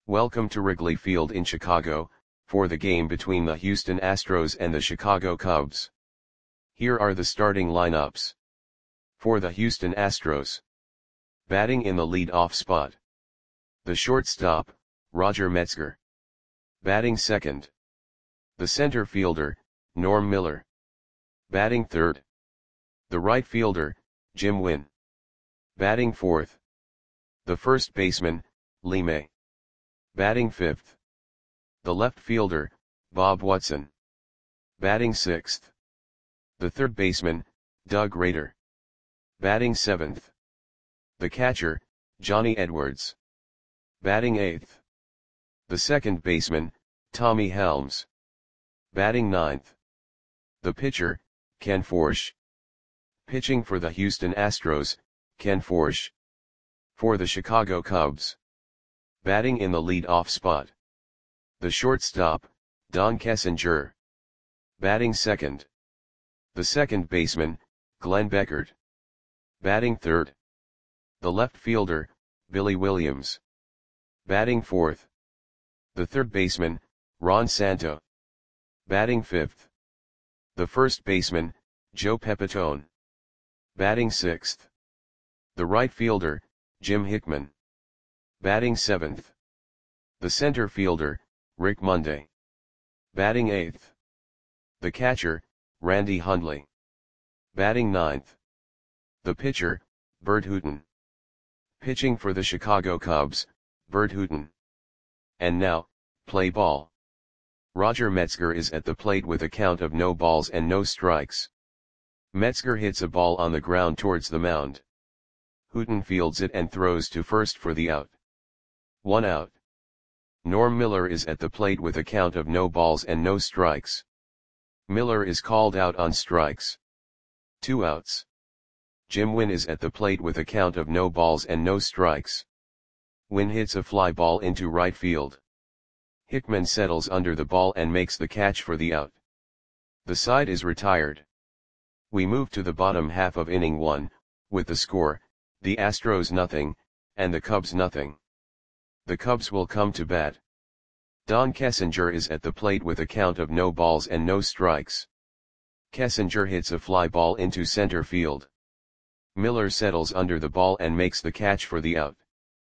Welcome to Wrigley Field in Chicago, for the game between the Houston Astros and the Chicago Cubs. Here are the starting lineups. For the Houston Astros. Batting in the lead-off spot. The shortstop, Roger Metzger. Batting second. The center fielder, Norm Miller. Batting third. The right fielder, Jim Wynn. Batting fourth. The first baseman, Lee May. Batting fifth. The left fielder, Bob Watson. Batting sixth. The third baseman, Doug Rader. Batting seventh. The catcher, Johnny Edwards. Batting eighth. The second baseman, Tommy Helms. Batting ninth. The pitcher, Ken Forsch. Pitching for the Houston Astros, Ken Forsch. For the Chicago Cubs. Batting in the lead-off spot. The shortstop, Don Kessinger. Batting second. The second baseman, Glenn Beckert. Batting third. The left fielder, Billy Williams. Batting fourth. The third baseman, Ron Santo. Batting fifth. The first baseman, Joe Pepitone. Batting sixth. The right fielder, Jim Hickman. Batting seventh. The center fielder, Rick Monday. Batting eighth. The catcher, Randy Hundley. Batting ninth. The pitcher, Bert Hooton. Pitching for the Chicago Cubs, Bert Hooton. And now, play ball. Roger Metzger is at the plate with a count of no balls and no strikes. Metzger hits a ball on the ground towards the mound. Hooton fields it and throws to first for the out. 1 out. Norm Miller is at the plate with a count of no balls and no strikes. Miller is called out on strikes. 2 outs. Jim Wynn is at the plate with a count of no balls and no strikes. Wynn hits a fly ball into right field. Hickman settles under the ball and makes the catch for the out. The side is retired. We move to the bottom half of inning 1, with the score, the Astros 0, and the Cubs 0. The Cubs will come to bat. Don Kessinger is at the plate with a count of no balls and no strikes. Kessinger hits a fly ball into center field. Miller settles under the ball and makes the catch for the out.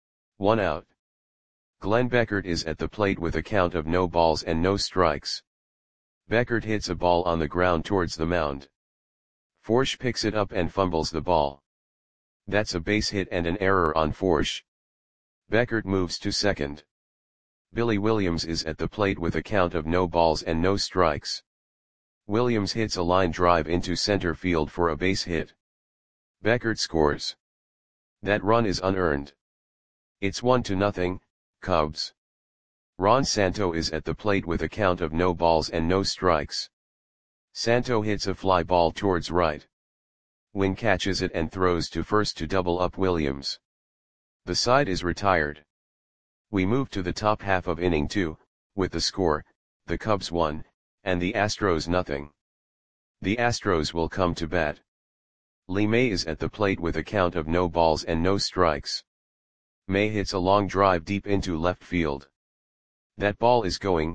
1 out. Glenn Beckert is at the plate with a count of no balls and no strikes. Beckert hits a ball on the ground towards the mound. Forsch picks it up and fumbles the ball. That's a base hit and an error on Forsch. Beckert moves to second. Billy Williams is at the plate with a count of no balls and no strikes. Williams hits a line drive into center field for a base hit. Beckert scores. That run is unearned. It's 1-0, Cubs. Ron Santo is at the plate with a count of no balls and no strikes. Santo hits a fly ball towards right. Wynn catches it and throws to first to double up Williams. The side is retired. We move to the top half of inning 2, with the score, the Cubs 1, and the Astros 0. The Astros will come to bat. Lee May is at the plate with a count of no balls and no strikes. May hits a long drive deep into left field. That ball is gone.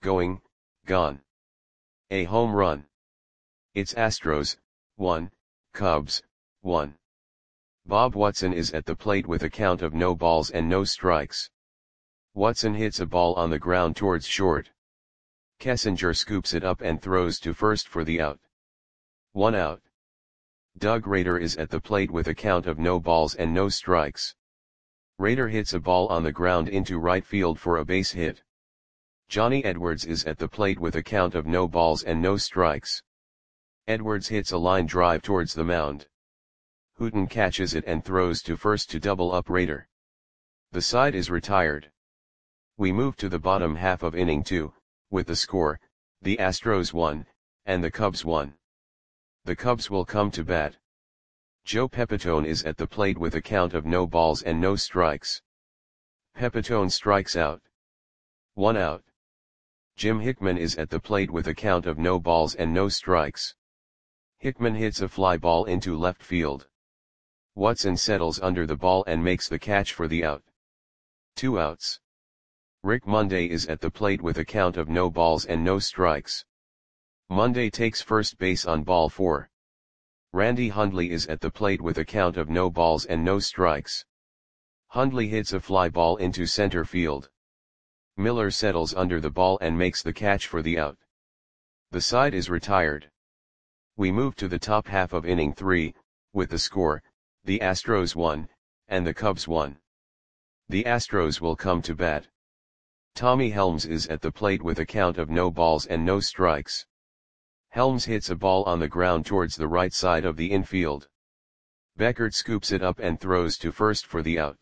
A home run. It's Astros 1, Cubs 1. Bob Watson is at the plate with a count of no balls and no strikes. Watson hits a ball on the ground towards short. Kessinger scoops it up and throws to first for the out. 1 out. Doug Rader is at the plate with a count of no balls and no strikes. Rader hits a ball on the ground into right field for a base hit. Johnny Edwards is at the plate with a count of no balls and no strikes. Edwards hits a line drive towards the mound. Hooton catches it and throws to first to double up Rader. The side is retired. We move to the bottom half of inning 2, with the score, the Astros 1, and the Cubs 1. The Cubs will come to bat. Joe Pepitone is at the plate with a count of no balls and no strikes. Pepitone strikes out. 1 out. Jim Hickman is at the plate with a count of no balls and no strikes. Hickman hits a fly ball into left field. Watson settles under the ball and makes the catch for the out. 2 outs. Rick Monday is at the plate with a count of no balls and no strikes. Monday takes first base on ball 4. Randy Hundley is at the plate with a count of no balls and no strikes. Hundley hits a fly ball into center field. Miller settles under the ball and makes the catch for the out. The side is retired. We move to the top half of inning 3, with the score, the Astros won, and the Cubs won. The Astros will come to bat. Tommy Helms is at the plate with a count of no balls and no strikes. Helms hits a ball on the ground towards the right side of the infield. Beckert scoops it up and throws to first for the out.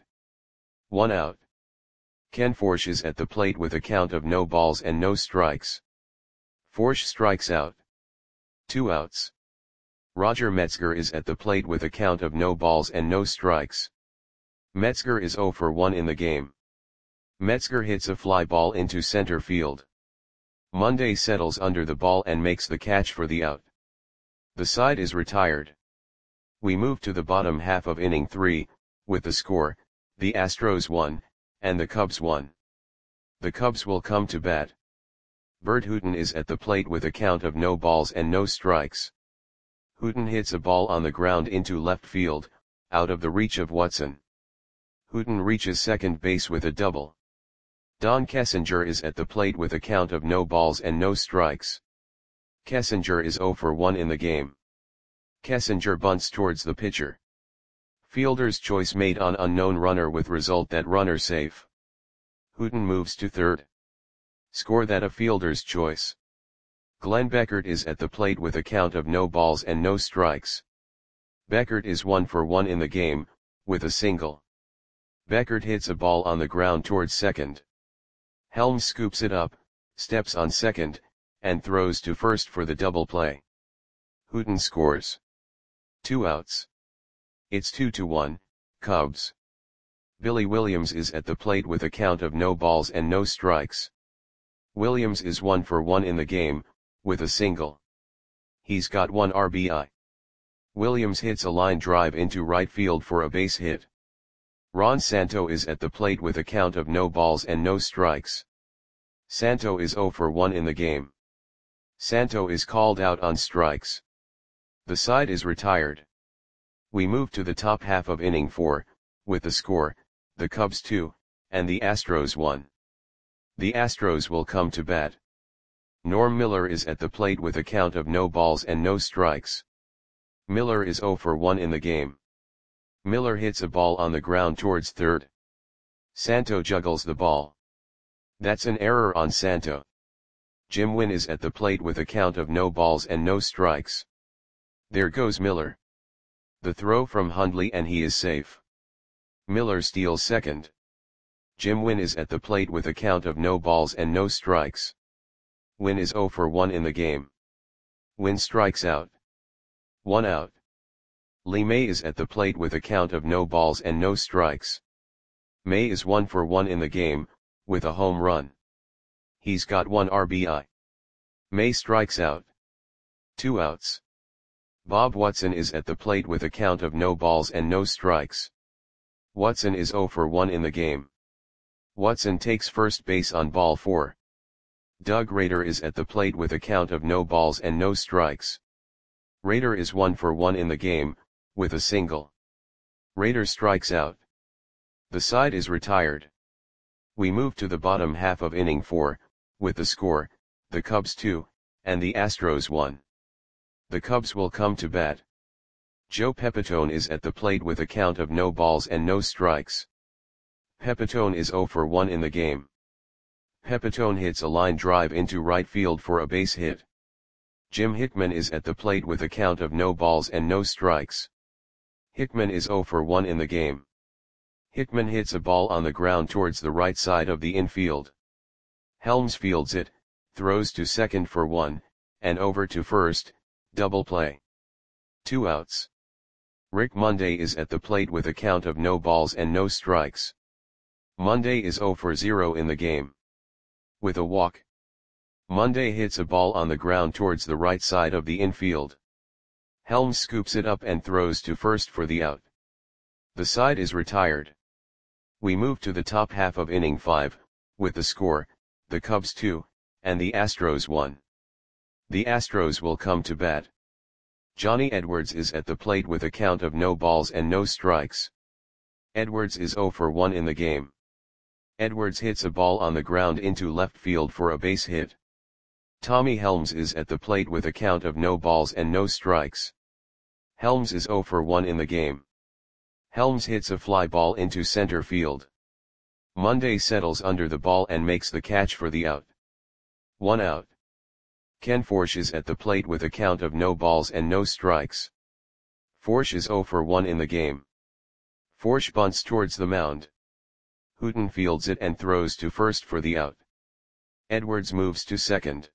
1 out. Ken Forsch is at the plate with a count of no balls and no strikes. Forsch strikes out. 2 outs. Roger Metzger is at the plate with a count of no balls and no strikes. Metzger is 0 for 1 in the game. Metzger hits a fly ball into center field. Monday settles under the ball and makes the catch for the out. The side is retired. We move to the bottom half of inning 3, with the score, the Astros won, and the Cubs won. The Cubs will come to bat. Bert Hooton is at the plate with a count of no balls and no strikes. Hooton hits a ball on the ground into left field, out of the reach of Watson. Hooton reaches second base with a double. Don Kessinger is at the plate with a count of no balls and no strikes. Kessinger is 0 for 1 in the game. Kessinger bunts towards the pitcher. Fielder's choice made on unknown runner with result that runner safe. Hooton moves to third. Score that a fielder's choice. Glenn Beckert is at the plate with a count of no balls and no strikes. Beckert is 1 for 1 in the game, with a single. Beckert hits a ball on the ground towards second. Helms scoops it up, steps on second, and throws to first for the double play. Hooton scores. 2 outs. It's 2-1, Cubs. Billy Williams is at the plate with a count of no balls and no strikes. Williams is 1 for 1 in the game, with a single. He's got 1 RBI. Williams hits a line drive into right field for a base hit. Ron Santo is at the plate with a count of no balls and no strikes. Santo is 0 for 1 in the game. Santo is called out on strikes. The side is retired. We move to the top half of inning 4, with the score, the Cubs 2, and the Astros 1. The Astros will come to bat. Norm Miller is at the plate with a count of no balls and no strikes. Miller is 0 for 1 in the game. Miller hits a ball on the ground towards third. Santo juggles the ball. That's an error on Santo. Jim Wynn is at the plate with a count of no balls and no strikes. There goes Miller. The throw from Hundley and he is safe. Miller steals second. Jim Wynn is at the plate with a count of no balls and no strikes. Wynn is 0 for 1 in the game. Wynn strikes out. 1 out. Lee May is at the plate with a count of no balls and no strikes. May is 1 for 1 in the game, with a home run. He's got 1 RBI. May strikes out. 2 outs. Bob Watson is at the plate with a count of no balls and no strikes. Watson is 0 for 1 in the game. Watson takes first base on ball 4. Doug Rader is at the plate with a count of no balls and no strikes. Rader is 1 for 1 in the game, with a single. Rader strikes out. The side is retired. We move to the bottom half of inning 4, with the score, the Cubs 2, and the Astros 1. The Cubs will come to bat. Joe Pepitone is at the plate with a count of no balls and no strikes. Pepitone is 0 for 1 in the game. Pepitone hits a line drive into right field for a base hit. Jim Hickman is at the plate with a count of no balls and no strikes. Hickman is 0 for 1 in the game. Hickman hits a ball on the ground towards the right side of the infield. Helms fields it, throws to second for 1, and over to first, double play. 2 outs. Rick Monday is at the plate with a count of no balls and no strikes. Monday is 0 for 0 in the game. With a walk. Monday hits a ball on the ground towards the right side of the infield. Helms scoops it up and throws to first for the out. The side is retired. We move to the top half of inning 5, with the score, the Cubs 2, and the Astros 1. The Astros will come to bat. Johnny Edwards is at the plate with a count of no balls and no strikes. Edwards is 0 for 1 in the game. Edwards hits a ball on the ground into left field for a base hit. Tommy Helms is at the plate with a count of no balls and no strikes. Helms is 0 for 1 in the game. Helms hits a fly ball into center field. Monday settles under the ball and makes the catch for the out. 1 out. Ken Forsch is at the plate with a count of no balls and no strikes. Forsch is 0 for 1 in the game. Forsch bunts towards the mound. Hooton fields it and throws to first for the out. Edwards moves to second.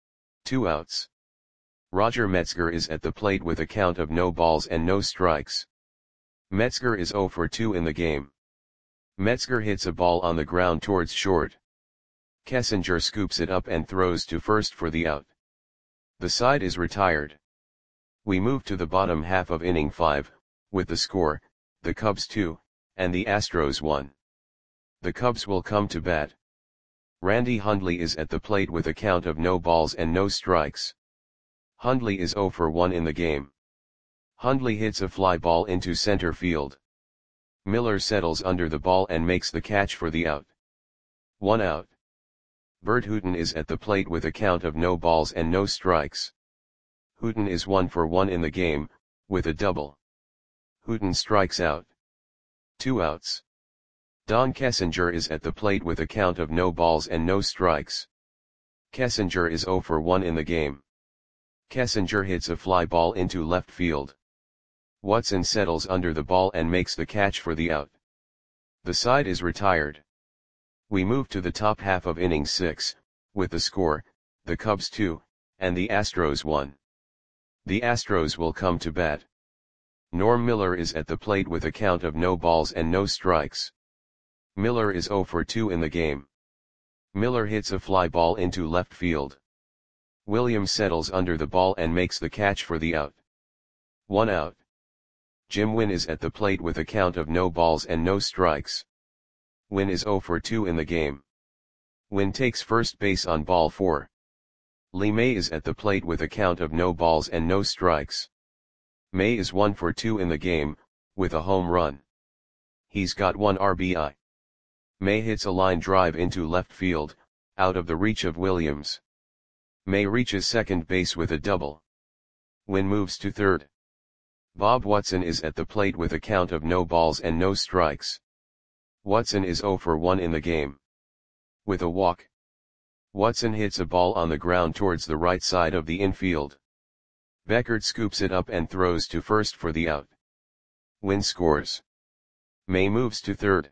2 outs. Roger Metzger is at the plate with a count of no balls and no strikes. Metzger is 0 for 2 in the game. Metzger hits a ball on the ground towards short. Kessinger scoops it up and throws to first for the out. The side is retired. We move to the bottom half of inning 5, with the score, the Cubs 2, and the Astros 1. The Cubs will come to bat. Randy Hundley is at the plate with a count of no balls and no strikes. Hundley is 0 for 1 in the game. Hundley hits a fly ball into center field. Miller settles under the ball and makes the catch for the out. 1 out. Bert Hooton is at the plate with a count of no balls and no strikes. Hooton is 1 for 1 in the game, with a double. Hooton strikes out. 2 outs. Don Kessinger is at the plate with a count of no balls and no strikes. Kessinger is 0 for 1 in the game. Kessinger hits a fly ball into left field. Watson settles under the ball and makes the catch for the out. The side is retired. We move to the top half of inning 6, with the score, the Cubs 2, and the Astros 1. The Astros will come to bat. Norm Miller is at the plate with a count of no balls and no strikes. Miller is 0 for 2 in the game. Miller hits a fly ball into left field. Williams settles under the ball and makes the catch for the out. 1 out. Jim Wynn is at the plate with a count of no balls and no strikes. Wynn is 0 for 2 in the game. Wynn takes first base on ball 4. Lee May is at the plate with a count of no balls and no strikes. May is 1 for 2 in the game, with a home run. He's got 1 RBI. May hits a line drive into left field, out of the reach of Williams. May reaches second base with a double. Wynn moves to third. Bob Watson is at the plate with a count of no balls and no strikes. Watson is 0 for 1 in the game. With a walk. Watson hits a ball on the ground towards the right side of the infield. Beckert scoops it up and throws to first for the out. Wynn scores. May moves to third.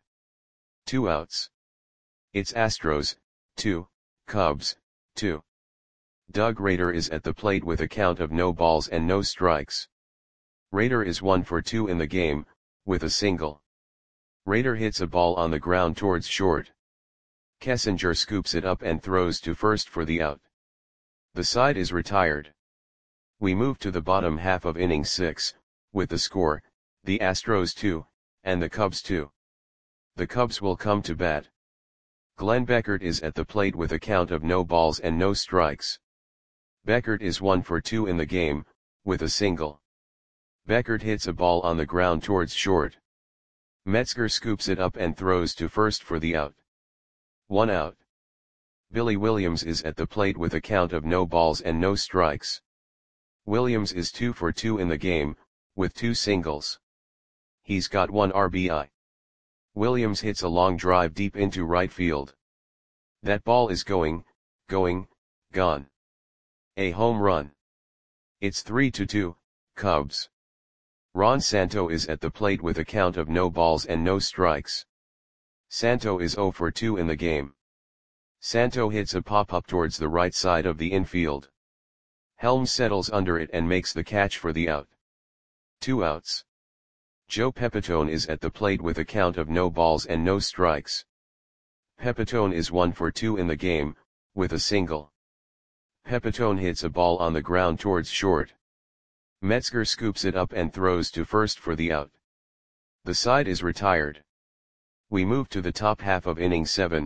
2 outs. It's Astros, 2, Cubs, 2. Doug Rader is at the plate with a count of no balls and no strikes. Rader is 1 for 2 in the game, with a single. Rader hits a ball on the ground towards short. Kessinger scoops it up and throws to first for the out. The side is retired. We move to the bottom half of inning 6, with the score, the Astros 2, and the Cubs 2. The Cubs will come to bat. Glenn Beckert is at the plate with a count of no balls and no strikes. Beckert is 1 for 2 in the game, with a single. Beckert hits a ball on the ground towards short. Metzger scoops it up and throws to first for the out. 1 out. Billy Williams is at the plate with a count of no balls and no strikes. Williams is 2 for 2 in the game, with 2 singles. He's got 1 RBI. Williams hits a long drive deep into right field. That ball is going, gone. A home run. It's 3-2, Cubs. Ron Santo is at the plate with a count of no balls and no strikes. Santo is 0 for 2 in the game. Santo hits a pop-up towards the right side of the infield. Helms settles under it and makes the catch for the out. 2 outs. Joe Pepitone is at the plate with a count of no balls and no strikes. Pepitone is 1 for 2 in the game, with a single. Pepitone hits a ball on the ground towards short. Metzger scoops it up and throws to first for the out. The side is retired. We move to the top half of inning 7,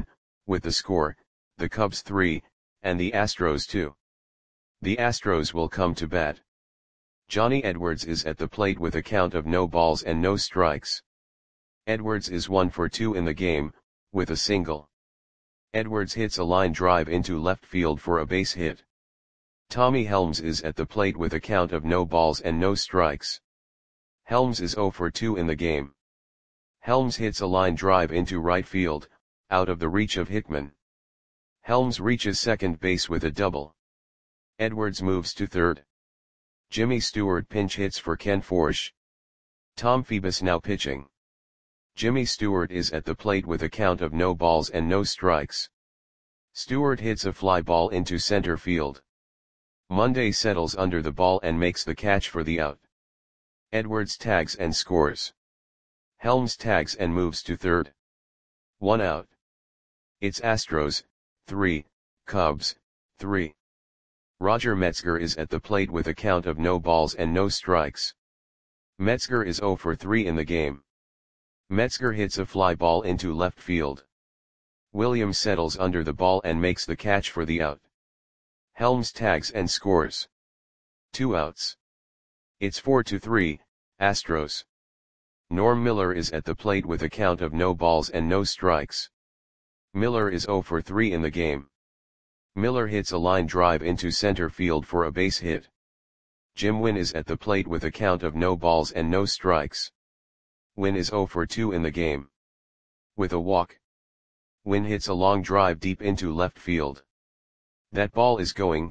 with the score, the Cubs 3, and the Astros 2. The Astros will come to bat. Johnny Edwards is at the plate with a count of no balls and no strikes. Edwards is 1 for 2 in the game, with a single. Edwards hits a line drive into left field for a base hit. Tommy Helms is at the plate with a count of no balls and no strikes. Helms is 0 for 2 in the game. Helms hits a line drive into right field, out of the reach of Hickman. Helms reaches second base with a double. Edwards moves to third. Jimmy Stewart pinch hits for Ken Forsch. Tom Phoebus now pitching. Jimmy Stewart is at the plate with a count of no balls and no strikes. Stewart hits a fly ball into center field. Monday settles under the ball and makes the catch for the out. Edwards tags and scores. Helms tags and moves to third. 1 out. It's Astros, 3, Cubs, 3. Roger Metzger is at the plate with a count of no balls and no strikes. Metzger is 0 for 3 in the game. Metzger hits a fly ball into left field. Williams settles under the ball and makes the catch for the out. Helms tags and scores. 2 outs. It's 4-3, Astros. Norm Miller is at the plate with a count of no balls and no strikes. Miller is 0 for 3 in the game. Miller hits a line drive into center field for a base hit. Jim Wynn is at the plate with a count of no balls and no strikes. Wynn is 0 for 2 in the game. With a walk. Wynn hits a long drive deep into left field. That ball is gone.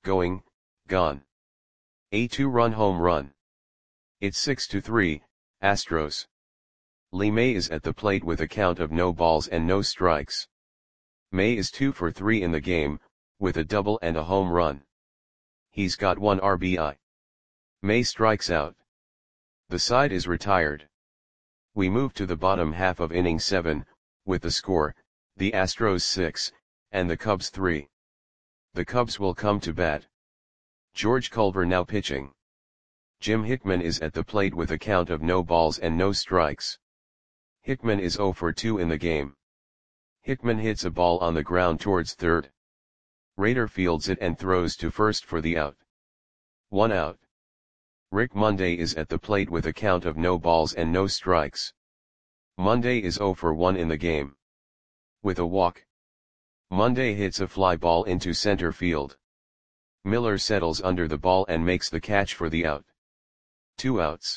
A 2-run home run. It's 6-3, Astros. Lee May is at the plate with a count of no balls and no strikes. May is 2 for 3 in the game, with a double and a home run. He's got 1 RBI. May strikes out. The side is retired. We move to the bottom half of inning 7, with the score, the Astros 6, and the Cubs 3. The Cubs will come to bat. George Culver now pitching. Jim Hickman is at the plate with a count of no balls and no strikes. Hickman is 0 for 2 in the game. Hickman hits a ball on the ground towards third. Rader fields it and throws to first for the out. 1 out. Rick Monday is at the plate with a count of no balls and no strikes. Monday is 0 for 1 in the game. With a walk. Monday hits a fly ball into center field. Miller settles under the ball and makes the catch for the out. 2 outs.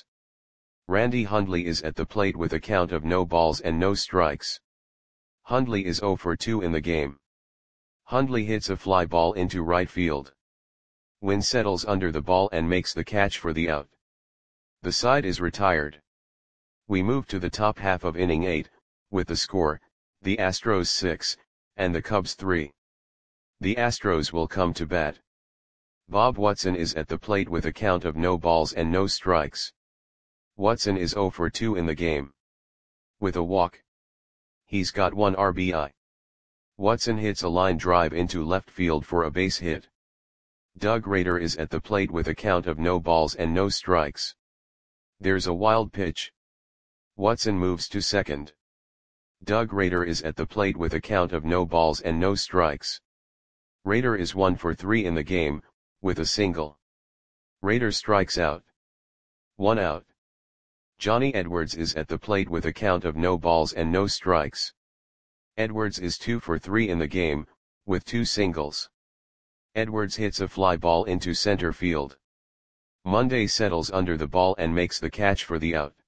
Randy Hundley is at the plate with a count of no balls and no strikes. Hundley is 0 for 2 in the game. Hundley hits a fly ball into right field. Wynn settles under the ball and makes the catch for the out. The side is retired. We move to the top half of inning 8, with the score, the Astros 6, and the Cubs 3. The Astros will come to bat. Bob Watson is at the plate with a count of no balls and no strikes. Watson is 0 for 2 in the game. With a walk. He's got 1 RBI. Watson hits a line drive into left field for a base hit. Doug Rader is at the plate with a count of no balls and no strikes. There's a wild pitch. Watson moves to second. Doug Rader is at the plate with a count of no balls and no strikes. Rader is 1 for 3 in the game, with a single. Rader strikes out. 1 out. Johnny Edwards is at the plate with a count of no balls and no strikes. Edwards is 2 for 3 in the game, with 2 singles. Edwards hits a fly ball into center field. Monday settles under the ball and makes the catch for the out.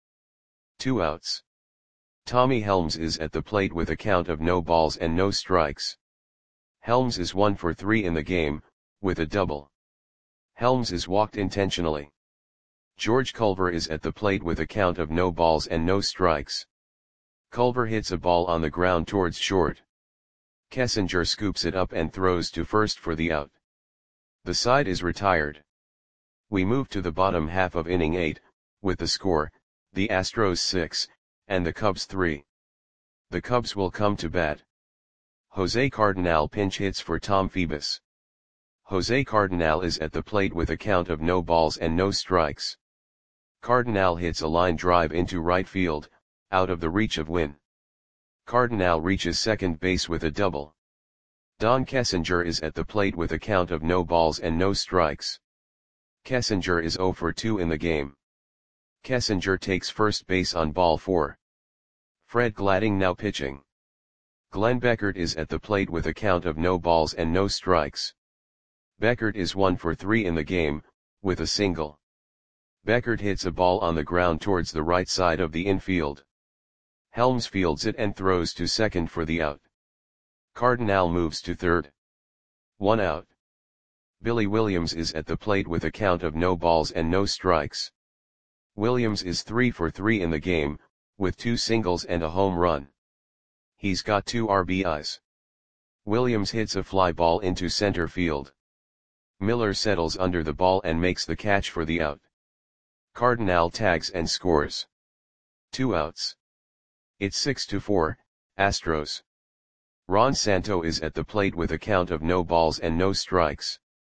2 outs. Tommy Helms is at the plate with a count of no balls and no strikes. Helms is 1 for 3 in the game, with a double. Helms is walked intentionally. George Culver is at the plate with a count of no balls and no strikes. Culver hits a ball on the ground towards short. Kessinger scoops it up and throws to first for the out. The side is retired. We move to the bottom half of inning 8, with the score, the Astros 6, and the Cubs 3. The Cubs will come to bat. Jose Cardenal pinch hits for Tom Phoebus. Jose Cardenal is at the plate with a count of no balls and no strikes. Cardenal hits a line drive into right field, out of the reach of Wynn. Cardinal reaches second base with a double. Don Kessinger is at the plate with a count of no balls and no strikes. Kessinger is 0 for 2 in the game. Kessinger takes first base on ball 4. Fred Gladding now pitching. Glenn Beckert is at the plate with a count of no balls and no strikes. Beckert is 1 for 3 in the game, with a single. Beckert hits a ball on the ground towards the right side of the infield. Helms fields it and throws to second for the out. Cardinal moves to third. 1 out. Billy Williams is at the plate with a count of no balls and no strikes. Williams is 3 for 3 in the game, with 2 singles and a home run. He's got 2 RBIs. Williams hits a fly ball into center field. Miller settles under the ball and makes the catch for the out. Cardinal tags and scores. 2 outs. It's 6-4, Astros. Ron Santo is at the plate with a count of no balls and no strikes.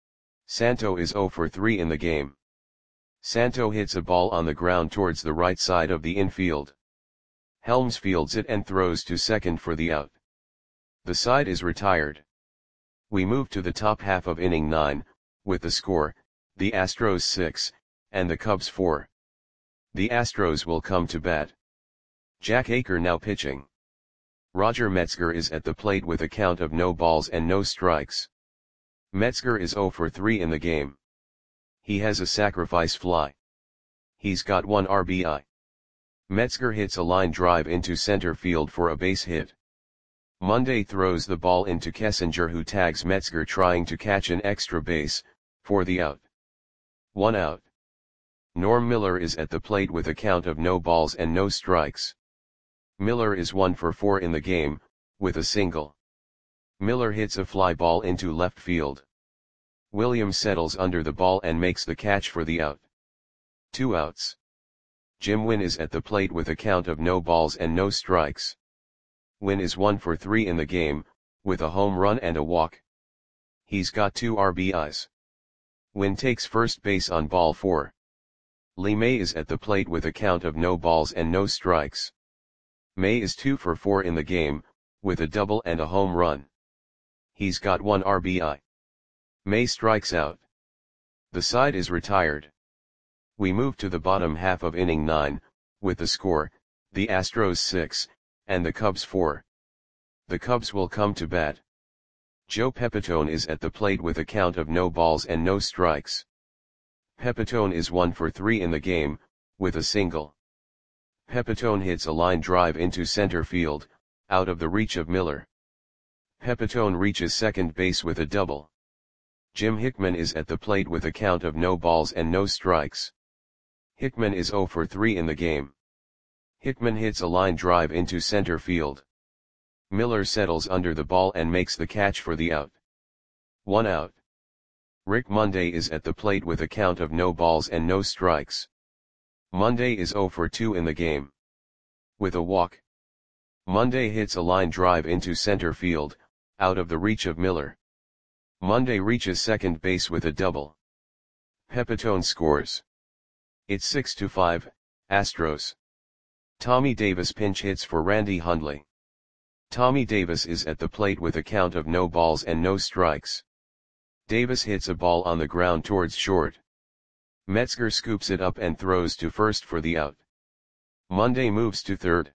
Santo is 0 for 3 in the game. Santo hits a ball on the ground towards the right side of the infield. Helms fields it and throws to second for the out. The side is retired. We move to the top half of inning 9, with the score, the Astros 6, and the Cubs 4. The Astros will come to bat. Jack Aker now pitching. Roger Metzger is at the plate with a count of no balls and no strikes. Metzger is 0 for 3 in the game. He has a sacrifice fly. He's got 1 RBI. Metzger hits a line drive into center field for a base hit. Monday throws the ball into Kessinger, who tags Metzger trying to catch an extra base, for the out. 1 out. Norm Miller is at the plate with a count of no balls and no strikes. Miller is 1 for 4 in the game, with a single. Miller hits a fly ball into left field. Williams settles under the ball and makes the catch for the out. 2 outs. Jim Wynn is at the plate with a count of no balls and no strikes. Wynn is 1 for 3 in the game, with a home run and a walk. He's got 2 RBIs. Wynn takes first base on ball 4. Lee May is at the plate with a count of no balls and no strikes. May is 2 for 4 in the game, with a double and a home run. He's got 1 RBI. May strikes out. The side is retired. We move to the bottom half of inning 9, with the score, the Astros 6, and the Cubs 4. The Cubs will come to bat. Joe Pepitone is at the plate with a count of no balls and no strikes. Pepitone is 1 for 3 in the game, with a single. Pepitone hits a line drive into center field, out of the reach of Miller. Pepitone reaches second base with a double. Jim Hickman is at the plate with a count of no balls and no strikes. Hickman is 0 for 3 in the game. Hickman hits a line drive into center field. Miller settles under the ball and makes the catch for the out. 1 out. Rick Monday is at the plate with a count of no balls and no strikes. Monday is 0 for 2 in the game. With a walk. Monday hits a line drive into center field, out of the reach of Miller. Monday reaches second base with a double. Pepitone scores. It's 6-5, Astros. Tommy Davis pinch hits for Randy Hundley. Tommy Davis is at the plate with a count of no balls and no strikes. Davis hits a ball on the ground towards short. Metzger scoops it up and throws to first for the out. Monday moves to third.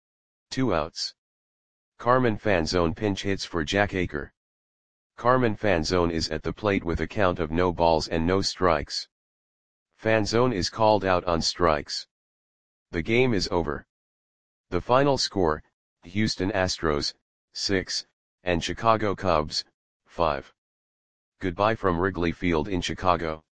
2 outs. Carmen Fanzone pinch hits for Jack Aker. Carmen Fanzone is at the plate with a count of no balls and no strikes. Fanzone is called out on strikes. The game is over. The final score, Houston Astros, 6, and Chicago Cubs, 5. Goodbye from Wrigley Field in Chicago.